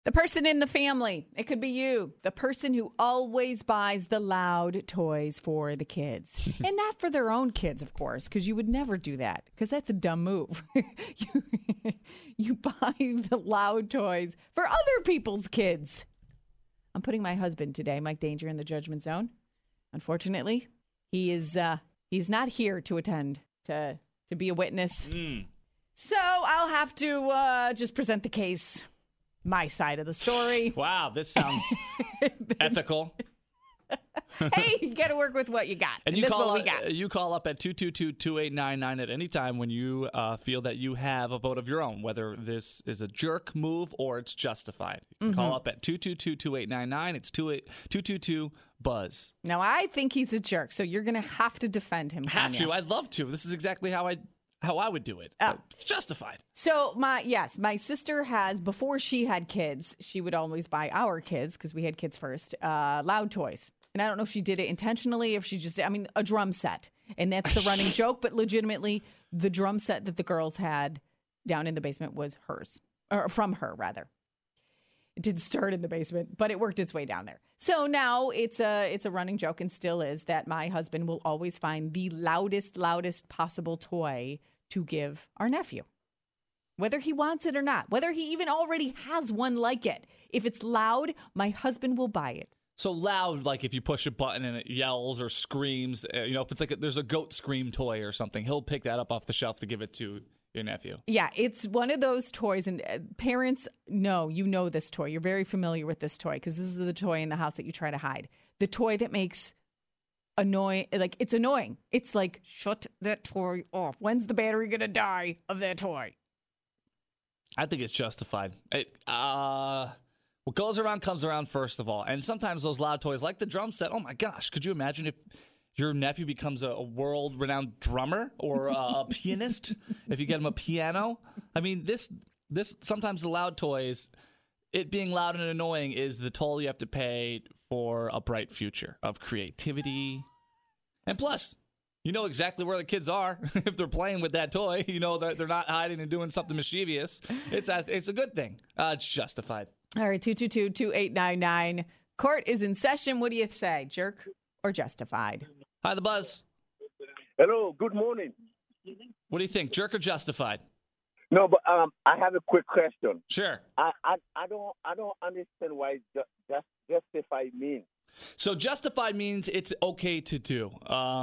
The person in the family. It could be you. The person who always buys the loud toys for the kids. And not for their own kids, of course, because you would never do that, because that's a dumb move. you buy the loud toys for other people's kids. I'm putting my husband today, Mike Danger, in the judgment zone. Unfortunately, he's not here to attend, to be a witness. So I'll have to just present the case. My side of the story. Wow, this sounds ethical. Hey, you got to work with what you got. And you call up at 222-2899 at any time when you feel that you have a vote of your own, whether this is a jerk move or it's justified. You can call up at 222-2899. It's 222-BUZZ. Now, I think he's a jerk, so you're going to have to defend him. Have to. I'd love to. This is exactly how I would do it. It's justified. So my sister has, before she had kids, she would always buy our kids, because we had kids first, loud toys. And I don't know if she did it intentionally, if she just, a drum set. And that's the running joke. But legitimately, the drum set that the girls had down in the basement was hers, or from her, rather. It didn't start in the basement, but it worked its way down there. So now it's a running joke, and still is, that my husband will always find the loudest possible toy to give our nephew, whether he wants it or not, whether he even already has one like it. If it's loud, my husband will buy it. So loud, like if you push a button and it yells or screams, if it's like there's a goat scream toy or something, he'll pick that up off the shelf to give it to your nephew. Yeah, it's one of those toys, and parents know, this toy. You're very familiar with this toy, because this is the toy in the house that you try to hide. The toy that makes it's annoying. It's like, shut that toy off. When's the battery going to die of that toy? I think it's justified. What goes around comes around, first of all. And sometimes those loud toys, like the drum set, oh my gosh, could you imagine if your nephew becomes a world-renowned drummer or a pianist? If you get him a piano? This sometimes the loud toys, it being loud and annoying, is the toll you have to pay for a bright future of creativity. And plus, you know exactly where the kids are if they're playing with that toy. You know that they're not hiding and doing something mischievous. It's a good thing. It's justified. All right, 222-2899. Court is in session. What do you say, jerk or justified? Hi, the Buzz. Hello, good morning. What do you think, jerk or justified? No, but I have a quick question. Sure. I don't understand why justified means. So justified means it's okay to do.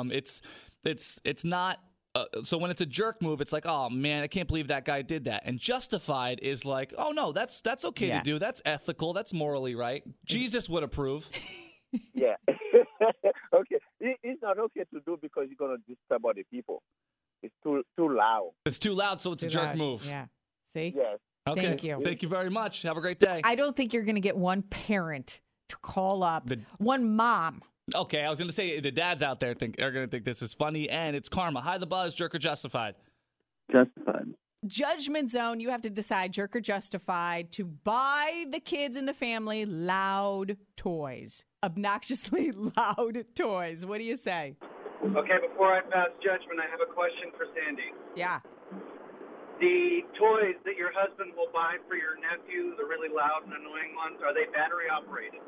It's not. So when it's a jerk move, it's like, oh man, I can't believe that guy did that. And justified is like, oh no, that's okay to do. That's ethical. That's morally right. Jesus would approve. Yeah. Okay. It's not okay to do because you're gonna disturb other people. It's too loud. It's too loud, so it's a jerk move. Yeah. See? Yes. Okay. Thank you. Thank you very much. Have a great day. I don't think you're going to get one parent to call up, one mom. Okay, I was going to say the dads out there are going to think this is funny, and it's karma. Hi, the Buzz, jerk or justified? Justified. Judgment zone, you have to decide, jerk or justified, to buy the kids in the family loud toys. Obnoxiously loud toys. What do you say? Okay, before I pass judgment, I have a question for Sandy. Yeah. The toys that your husband will buy for your nephew, the really loud and annoying ones, are they battery operated?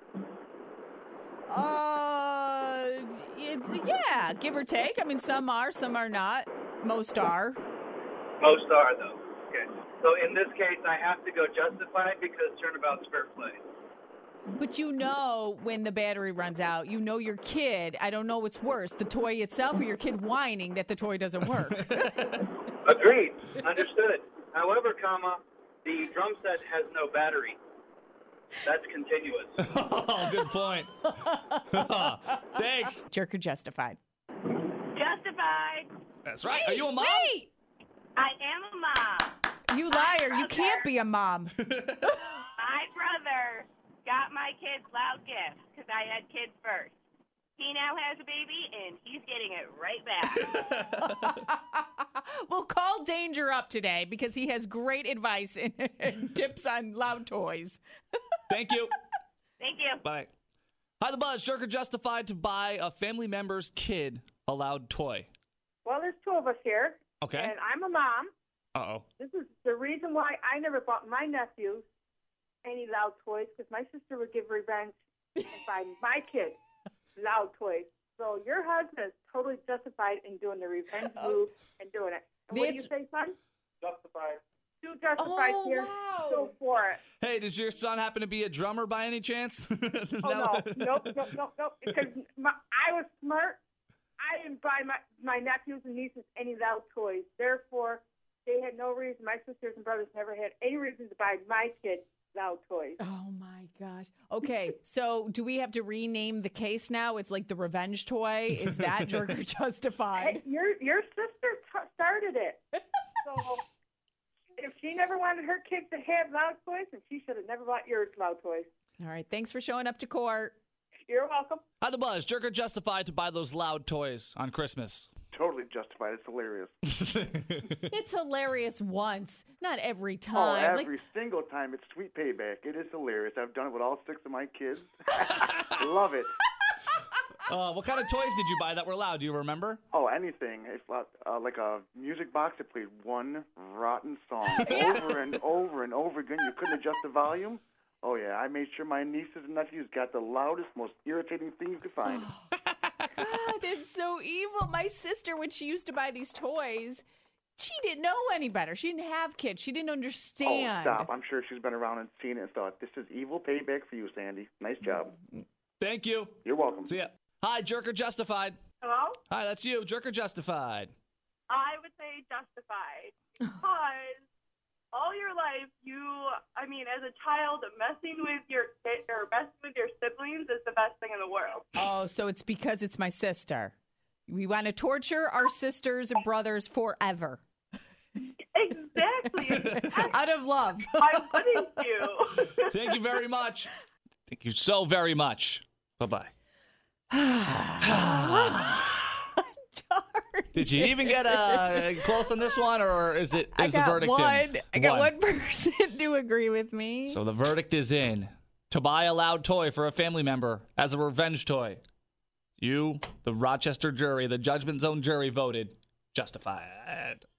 Yeah, give or take. Some are, some are not. Most are. Most are, though. Okay. So in this case, I have to go justified because turnabout's fair play. But when the battery runs out, your kid, I don't know what's worse, the toy itself or your kid whining that the toy doesn't work. Agreed. Understood. However, the drum set has no battery. That's continuous. Oh, good point. Thanks. Jerk or justified? Justified. That's right. Are you a mom? Wait! I am a mom. You liar. You can't be a mom. My brother got my kids loud gifts because I had kids first. He now has a baby, and he's getting it right back. Well, call Danger up today because he has great advice and tips on loud toys. Thank you. Thank you. Bye. Hi, the Buzz. Jerk or justified to buy a family member's kid a loud toy? Well, there's two of us here. Okay. And I'm a mom. Uh-oh. This is the reason why I never bought my nephews any loud toys because my sister would give revenge and buy my kids loud toys. So your husband is totally justified in doing the revenge move and doing it. And what do you say, son? Justified. Too justified here. wow. Go for it. Hey, does your son happen to be a drummer by any chance? Oh, no. Nope. Because I was smart. I didn't buy my nephews and nieces any loud toys. Therefore, they had no reason. My sisters and brothers never had any reason to buy my kids loud toys. Oh my gosh. Okay, so do we have to rename the case now? It's like the revenge toy. Is that Jerker justified? Hey, your sister started it. So if she never wanted her kids to have loud toys, then she should have never bought yours loud toys. All right. Thanks for showing up to court. You're welcome. Hi, The Buzz. Jerker justified to buy those loud toys on Christmas. Totally justified. It's hilarious. It's hilarious once, not every Oh, time. every single time. It's sweet payback. It is hilarious. I've done it with all 6 of my kids. Love it. What kind of toys did you buy that were loud? Do you remember? Oh, anything. It's like a music box that played one rotten song over and over and over again. You couldn't adjust the volume. Oh, yeah. I made sure my nieces and nephews got the loudest, most irritating thing you could find. God, it's so evil. My sister, when she used to buy these toys, she didn't know any better. She didn't have kids. She didn't understand. Oh, stop. I'm sure she's been around and seen it and thought, this is evil payback for you, Sandy. Nice job. Thank you. You're welcome. See ya. Hi, Jerker justified. Hello? Hi, that's you. Jerker justified. I would say justified because all your life, as a child, messing with your kid or messing with your siblings is the best thing in the world. Oh, so it's because it's my sister. We want to torture our sisters and brothers forever. Exactly. Out of love. I'm putting you. Thank you very much. Thank you so very much. Bye-bye. Did you even get close on this one, or is the verdict in? I got one person to agree with me. So the verdict is in. To buy a loud toy for a family member as a revenge toy. You, the Rochester jury, the Judgment Zone jury, voted justified.